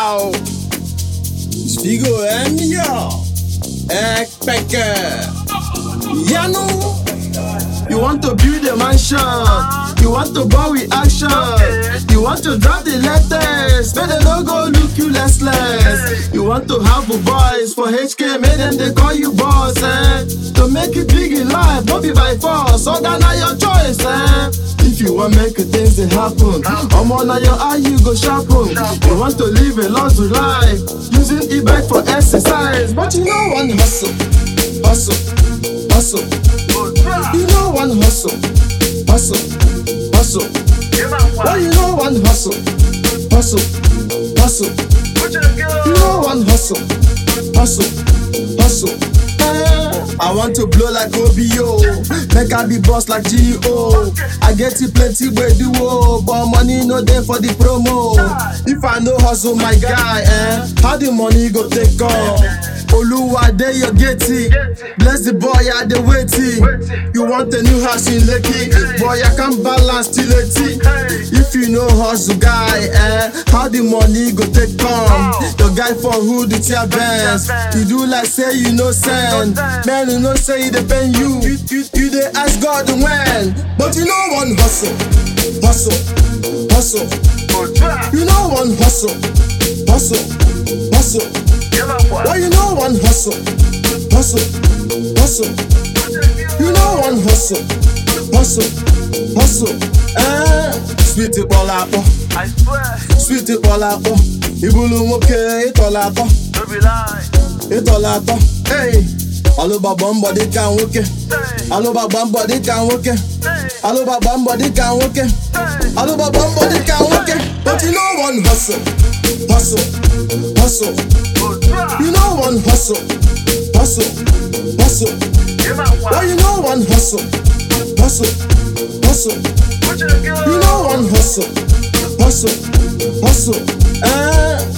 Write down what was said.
Wow! Spigo Emia! Ekpeke! Yano! You want to build a mansion? You want to buy with action? You want to drive the latest? May they no go look you less. You want to have a voice for HK? May them they call you boss, To make it big in life, don't be by force. So that now your choice, If you want make things they happen, I'm on your eye you go sharpen. You want to live a luxury life, using e-bike for exercise, but you know one hustle. You know one hustle. Why you know one hustle. You know one hustle. I want to blow like OBO, make I be boss like GO. I get it plenty way duo, but money no there for the promo. If I no hustle my guy, how the money go take off? Oluwa dey your getty, bless the boy I dey waiting. You want a new house in Lekki, boy I can't balance till 80. If you know hustle guy, how the money go take come? Your guy for who the tear bands, you do like say you no send. Man you know say he depend you dey ask God when, but you know one hustle. You know one hustle. Why you know one hustle. You know one hustle. Sweet it all up, I swear, sweet it all up. Ibulu okay, it all up, no be lie. it all up. Hey, all over body can work it. All over body can work it. All over body can work it. All over body can work it. But you know one hustle. You know one hustle. Why you know one hustle. You know one hustle.